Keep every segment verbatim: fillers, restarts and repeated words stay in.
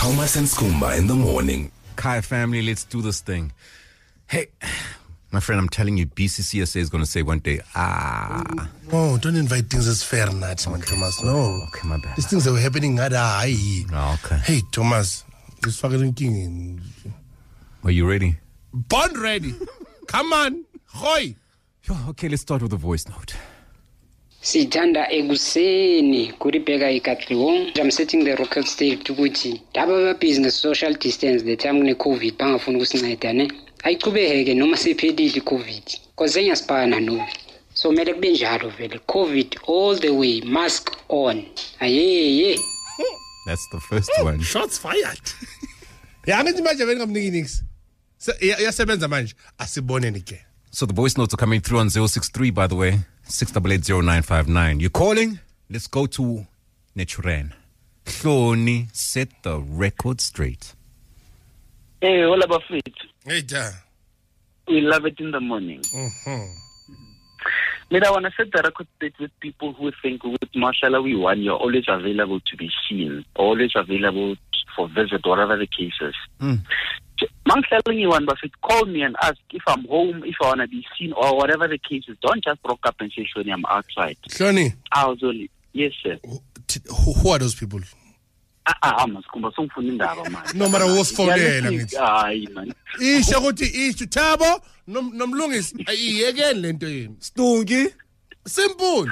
Thomas and Skumba in the morning. Kai family, let's do this thing. Hey, my friend, I'm telling you, B C C S A is going to say one day, ah. No, don't invite things as fair, not, man, Thomas. No. Okay, my bad. These things that were happening at I. Oh, okay. Hey, Thomas, this fucking king. Are you ready? Born ready. Come on. Hoy. Okay, let's start with a voice note. Sitanda eguseni kuribeka ikatliwo. I'm setting the record straight ukuthi daba business social distance the time ne COVID bangafuna ukusinceda ne. Ayiqhubeke noma sephelile COVID. Cause enyaspana no. So mele kube njalo vele COVID all the way, mask on. Ayeye. That's the first one. Shots fired. Ya ngithi manje vele ngamniki nix. Yasebenza manje asiboneni ke. So the voice notes are coming through on zero six three, by the way, six eight eight zero nine five nine. You're calling? Let's go to Nechuren. Hloni, set the record straight. Hey, all about it. Hey, da. We love it in the morning. Mm-hmm. But I want to set the record straight with people who think with Mashallah we won, you're always available to be seen, always available for visit, whatever the case is. Mm. I'm telling you one, but call me and ask if I'm home, if I want to be seen, or whatever the case is. Don't just rock up and say, Shoni, I'm outside. Shoni. I was only, yes, sir. Who, who are those people? Ah, ah, man. No matter what's for there. Aye, man. Isha kuti isha tabo nomlungis ayi again lento yini. Stungi. Simple.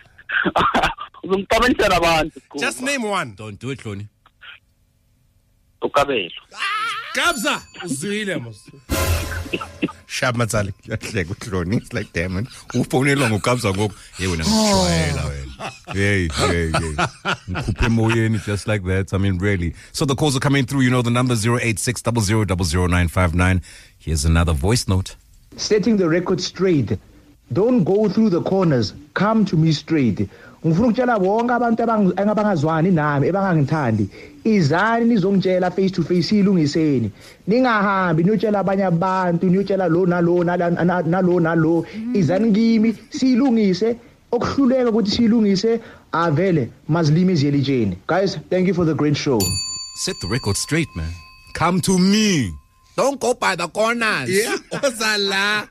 Just name one. Don't do it, Hloni. Ukabelo. Kabza uzwile mos. Shab matsali. Like with Hloni, it's like damn man. Ufone long ukabza ngoku. Hey wena ngishwayela wena. Hey, hey, hey. Ngikuphe moyeni just like that. I mean really. So the calls are coming through. You know the number zero eight six zero zero zero zero nine five nine. Here's another voice note. Setting the record straight. Don't go through the corners. Come to me straight. Ngifuna ukutshela bonke abantu abangazwani nami ebangangithandi izani nizongitshela face to face ilungiseni ningahambi niyotshela abanye abantu niyotshela lo nalo nalo nalo izani kimi silungise okuhluleka ukuthi silungise avele mazilimi iziyelijeni. Guys, thank you for the great show. Set the record straight, man. Come to me. Don't go by the corners. Yeah, ozala.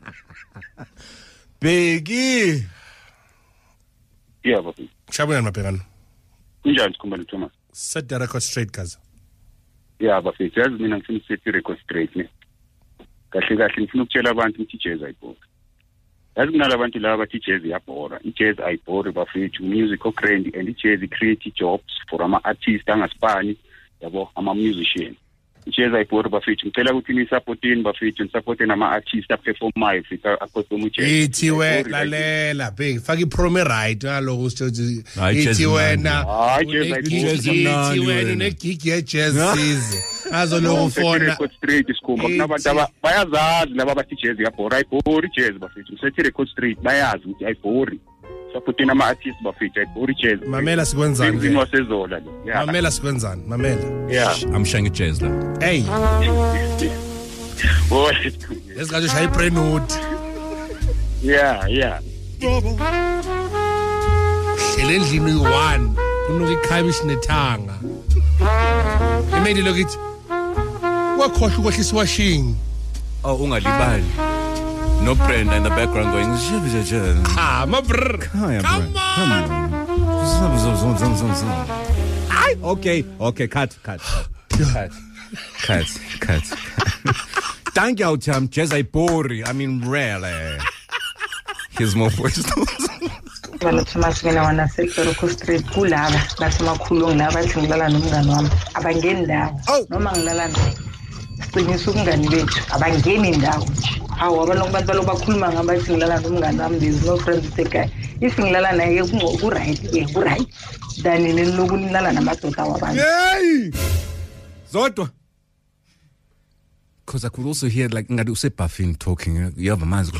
Biggie. Yeah, Bobby. Shabuyani mabhekana. Kunjani Skumba Thomas? Set the record straight guys. Yeah, Bobby. Just mina ngifuna set the record straight ne. Kahle kahle ngifuna ukutshela abantu ukuthi jazz ayibhora. Yazi kunalabantu laba bathi jazz iyabhora. I-jazz ayibhori bafethu music okrend and i-jazz create jobs for ama artists angasipani yabo ama musicians. I-jazz ayibhori bafethu ngicela ukuthi ni supportini bafethu supporte nama artists aperformayo fika akhosoma jazz. Ithi we lalela big faki promo right ngaloko usithi ithi wena ithi wena ne gig ye jazz size azo lokho fona record straight Skumba kunabantu bayazazi laba bathi jazz iyabhora ayibhori jazz bafethu sethi record straight bayazi ukuthi ayibhori supporting ama artists bafethu ayibhori jazz mamela sikwenzani ke wasezola lo mamela sikwenzani mamela yeah I'm showing you jazz la hey what let's go to shy prenude yeah yeah elendlini one unokuikhabish nethanga imedi lokithi wakhohle ukwehlisa washing oh ungalibali no Brenda in the background going ah my brr come on okay okay cut cut cut cut cut thank you Tom jazz ayibhori I mean really here's more voice Bana Thomas mina wana sector ku street kulaba bathi makhulu ngilaba bathi ngilala nomngane wami abangeni ndawo noma ngilala naye siqinisa ukungani bethu abangeni ndawo hawo abantu abantu bakhuluma ngabathi ngilala nomngane wami there's no friends with the guy if ngilala naye ku right ke ku right dani nilokulala namadoda wabantu hey zodwa because I could also hear like ngadu sebuffing talking you have a man's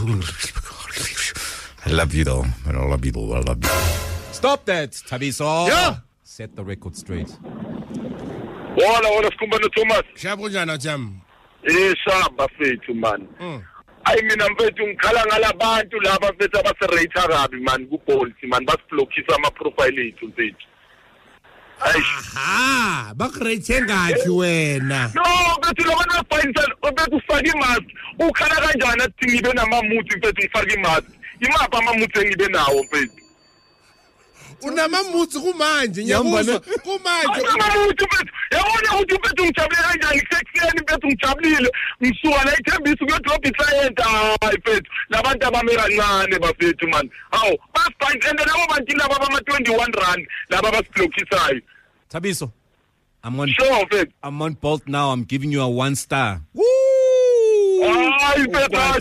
I love you though. I love you though. I love you. Stop that, Tabiso. Yeah. Set the record straight. Wala wala Skumba Thomas. Shabu njana jam. Isa bafethu man. Ay mina mfethu ngikhala ngalabantu laba mfethu abaserate kabi man ku polisi man basiblockisa ama profile ethu mfethu. aha bakurate ngathi wena no bethi lo bana fayisa bethi ufake imask ukhala kanjani athi ngibe namamuthi bethi ngifake imask imapha amamuthi engibe nawo bethi unamamuthi kumanje ngiyabuzwa kumanje amamuthi bethi yabona ukuthi bethi ngijabule kanjani sekuseni bethi ngijabulile ngisuka la ithembisa ukuyodrop i-client hayi bethi labantu abame kancane bafethu man hawu basibantu and labo bantu laba bama twenty-one rand laba basiblokisayo Thabiso, I'm on sure, babe. I'm on Bolt now. I'm giving you a one star. Woo! Ay, better.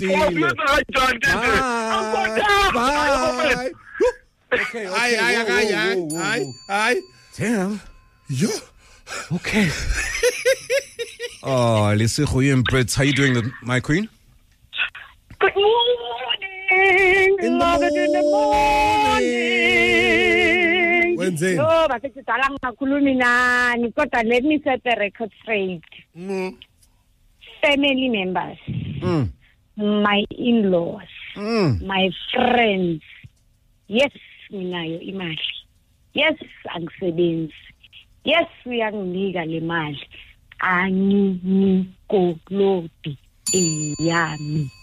Bye. Okay, okay. Ay, ay, ay, ay, ay, ay. Damn. Yeah. Okay. Oh, Lesego and Brett, how you doing, my queen? Good morning. In the Love it in the morning. Wednesday. No, but it's a long kulumina. Kodwa, let me set the record straight. Mm. Family members, Mm. my in-laws, Mm. my friends. Yes, minayo imali. Yes, angisebenzi. Yes, uyanginika le mali. Anginikolodi eyami.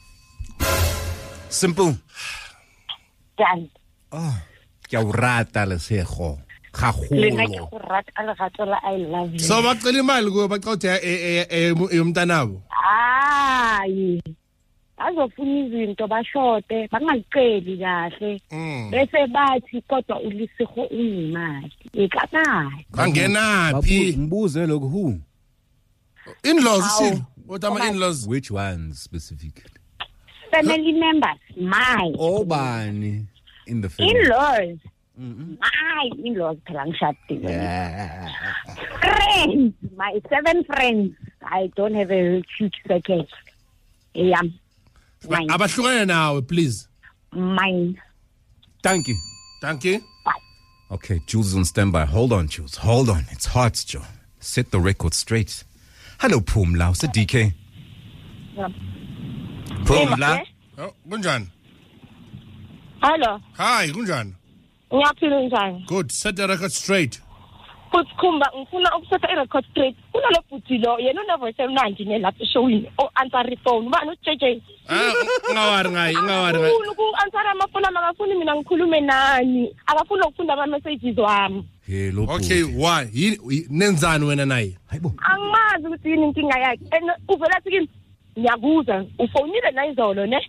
Simple. Done. Oh, ke a o rata Lesego. Lena ke Gagolo. go rata a lerato la I love you. So bacela imali kuwe baqothe eyomntanabo. Hayi. Bazofuna izinto bashote, bangayiceli kahle. Bese bathi kodwa uLesego unemali. Ekanayo. Bangenaphi? Ngibuze lokho who? In-laws sile. What am in-laws? Which ones specifically? Family members, my Obani in the family. in-laws. My in-laws phela ngishadile. Yeah. Friends, my seven friends. I don't have a huge circle. Yeah. Mine. Abahlukane nawe please. Mine. Thank you. Thank you. Okay, Jules is on standby. Hold on, Jules. Hold on. It's hot, Joe. Set the record straight. Hello, Pumla. It's a D K. Yep. Pumla. Oh, kunjani? Hello. Hi, kunjani? Ngiyaphila njani? Good. Set the record straight. Futhi khumba ngifuna ukusetha i-record straight. Kunalo bhuti lo yena unevoice emnandi nelapha eshowini. O answer phone. Ubani uJ J? Ah, ngawari ngayi, ngawari ngayi. Ufuna uku-answer amafoni akafuni mina ngikhulume nani. Akafuni ukufunda ama-messages wami. Hello. Okay, why? Yini nenzani wena naye? Hayibo. Angimazi ukuthi yini inkinga yakhe. And uvela athi kimi ngiyakuza ufonile la izolo ne?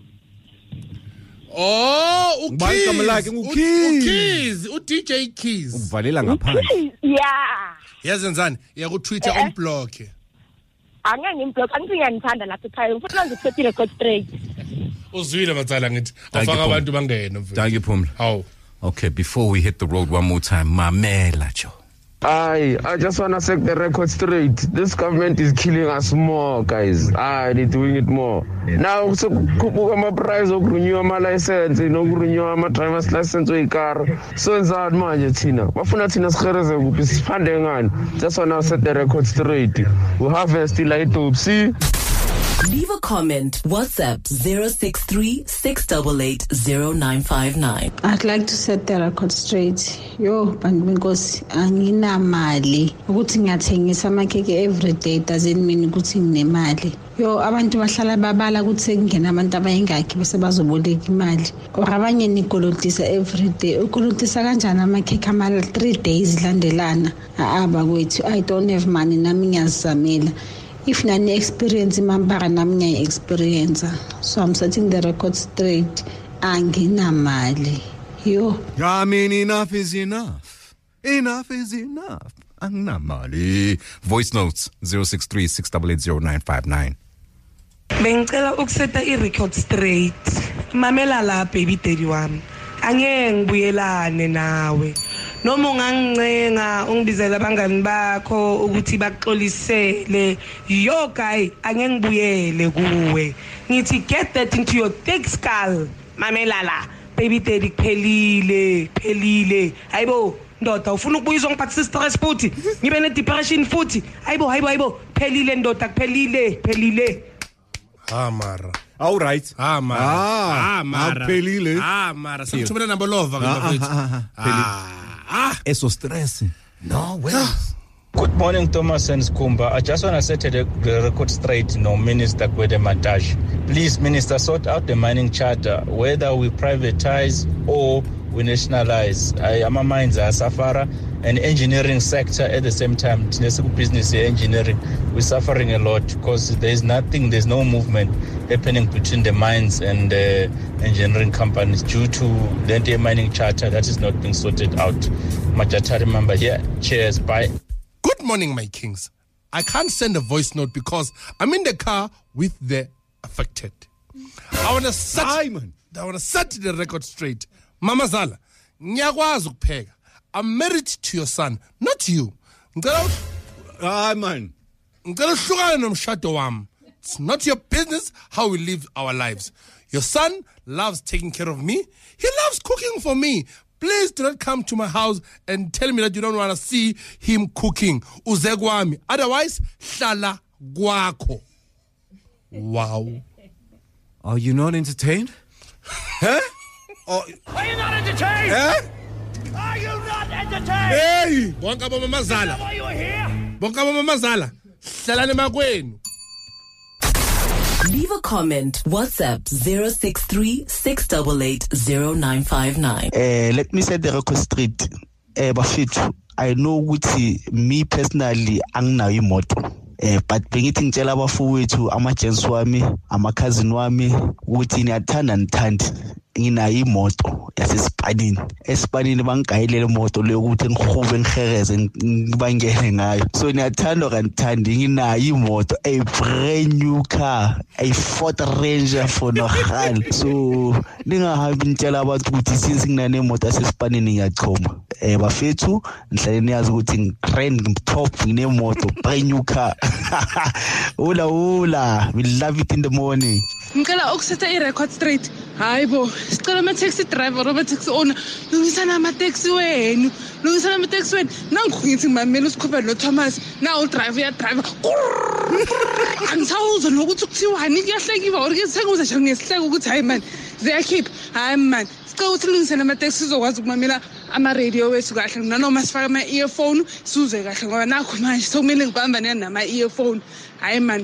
Oh, Ngibani igama lakhe? uKeys. uKeys, uD J Keys. Uvalela ngaphandle. Yeah. Yazenzani? Yakutwitter Eh. unblock. Angeke ngimblock angithi ngiyanithanda lapha ekhaya. Ngifuna ngisethe i-record straight. Uzwile batsala ngithi Thank you, afaka Pumla. abantu bangene mfethu. Thank you, Pumla. How? Okay, before we hit the road one more time, Mamela, Joe. I I just want to set the record straight. This government is killing us more, guys. Ah, they're doing it more. Now, so kubuka ma price of renew my license, no renew my driver's license or car. So it's hard manje thina. Bafuna thina sikhereze kuphi siphande ngani. Just want to set the record straight. We harvest like Topsy. Leave a comment. WhatsApp zero six three six eight eight zero nine five nine. I'd like to set the record straight. Yo, bantu benkosi anginamali ukuthi ngiyathengisa amakheke every day doesn't mean ukuthi nginemali. Yo, abantu bahlala babala ukuthi kungena abantu abayingakhi bese bazoboleka imali. Or abanye nikolotisa every day. Ukolotisa kanjani amakheke ama three days landelana? Aba kwethu I don't have money nami ngiyazamela. If nani experience mambara nami ngiya experience. So I'm setting the record straight. Anginamali. Yo. I mean, enough is enough. Enough is enough. Anginamali. Voice notes zero six three six eight eight zero nine five nine. Bengicela ukusetha i-record straight. Mamela la baby daddy wami. Angeke ngibuyelane nawe. Noma ungangicenga ungibizela abangani bakho ukuthi baxolisele. Yo guy, angeke ngibuyele kuwe. Ngithi get that into your thick skull. Mamela la baby daddy kuphelile, kuphelile. Hayibo ndoda ufuna ukubuyizwa ngiphathisa stress futhi. Ngibe ne depression futhi. Hayibo hayibo hayibo kuphelile ndoda kuphelile, kuphelile. Ah mara. All right. Ah mara. Ah, ah mara. Pelile. Ah mara. Sikuthumela number love Ah, ke ah, ah, ah. ah. Eso stress. No way. Good morning, Thomas and Skumba. I just want to set the record straight, you know, Minister Gwede Mantashe. Please, Minister, sort out the mining charter, whether we privatize or we nationalize. I am a mines are Safara and engineering sector at the same time. Business engineering, we're suffering a lot because there's nothing, there's no movement happening between the mines and the engineering companies due to the anti-mining charter that is not being sorted out. Majata, remember here. Cheers, bye. Good morning, my kings. I can't send a voice note because I'm in the car with the affected. I want to set, Simon. I want to set the record straight. Mama Zala, nyakwazi ukupheka. I'm married to your son, not you. Ah, man. It's not your business how we live our lives. Your son loves taking care of me. He loves cooking for me. Please do not come to my house and tell me that you don't want to see him cooking. Uzegwami. Otherwise, shala guako. Wow. Are you not entertained? Huh? Or, Are you not entertained? Huh? Are you not entertained? Hey! Bonka Mama Mazala. Why you here? Bonka Mama Mazala. Salane Magwenu. Leave a comment. WhatsApp zero six three six eight eight zero nine five nine. Uh, let me set the record straight. Uh, Bafethu, I know ukuthi me personally anginayo imoto. Eh but bengithi ngitshela abafowethu ama-gents wami ama-cousin wami ukuthi niyathanda nithandi nginayo imoto yasesipanini esipanini bangigayelele imoto leyo ukuthi ngihube ngihereze ngibangene ngayo so niyathanda kanithandi nginayo imoto a brand new car a Ford Ranger for nohal so ningahambi nitshela abantu ukuthi since nginane imoto yasesipanini ngiyachoma eh bafethu nihlale niyazi ukuthi ngitrend top nginemoto brand new car ula ula we love it in the morning. Ngicela ukusetha i-record straight. Hayibo, sicela ama-taxi driver roba taxi owner. Lungisana ama-taxi wenu. Lungisana ama-taxi wenu. Nangu ngithi ngimamela usikhuphe lo Thomas. Na udriver ya driver. Angisawuzwa nokuthi kuthiwani kuyahlekiwa or kusenguza nje ngesihleko ukuthi hayi man. Ziyakhipha. Hayi man. Sicela ukuthi lungisana ama-taxi uzokwazi ukumamela ama-radio wethu kahle nanoma sifaka ama-earphone sizuze kahle ngoba nakho manje sokumele ngibambane nama-earphone. Hayi man.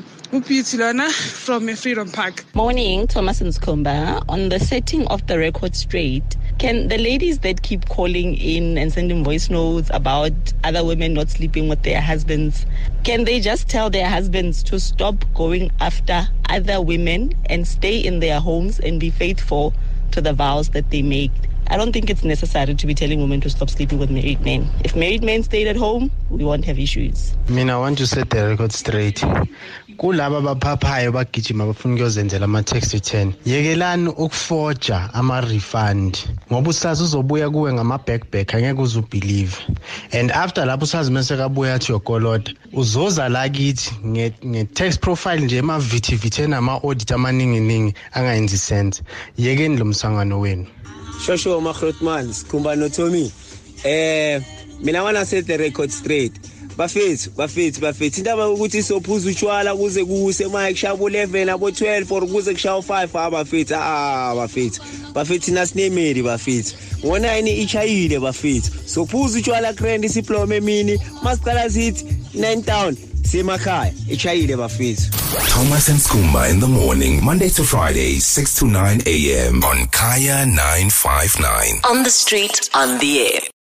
From Freedom Park. Morning, Thomas and Skumba. On the setting of the record straight, can the ladies that keep calling in and sending voice notes about other women not sleeping with their husbands, can they just tell their husbands to stop going after other women and stay in their homes and be faithful to the vows that they make? I don't think it's necessary to be telling women to stop sleeping with married men. If married men stayed at home, we won't have issues. I mean, I want to set the record straight. Kulaba baphapayo bagijima bafuna ukuyozenzela ama-tax return yekelani ukuforja ama-refund ngoba usazi uzobuya kuwe ngama-backback angeke uze ubelieve and after lapho usazi mase kabuya athi yokoloda uzoza la kithi nge-tax profile nje ema-vithi-vithi enama-audit amaningi-ningi angayenzi sense yekeni lo msangano wenu. Shosho Mahrotman, Skumba Notomi. Eh, mina wana set the record straight. Bafethu, bafethu, bafethu. Indaba ukuthi sophuza utshwala kuze kuse manje kushaya eleven abo twelve or kuze kushaya five abafethu. Ah, bafethu. Bafethu nasinemeli bafethu. Ngona ini ichayile bafethu. Sophuza utshwala grand isiplome mini, masicala sithi nine town. Semakhaya, ichayile bafethu. Thomas and Skumba in the morning, Monday to Friday, six to nine a.m. on Kaya nine five nine. On the street, on the air.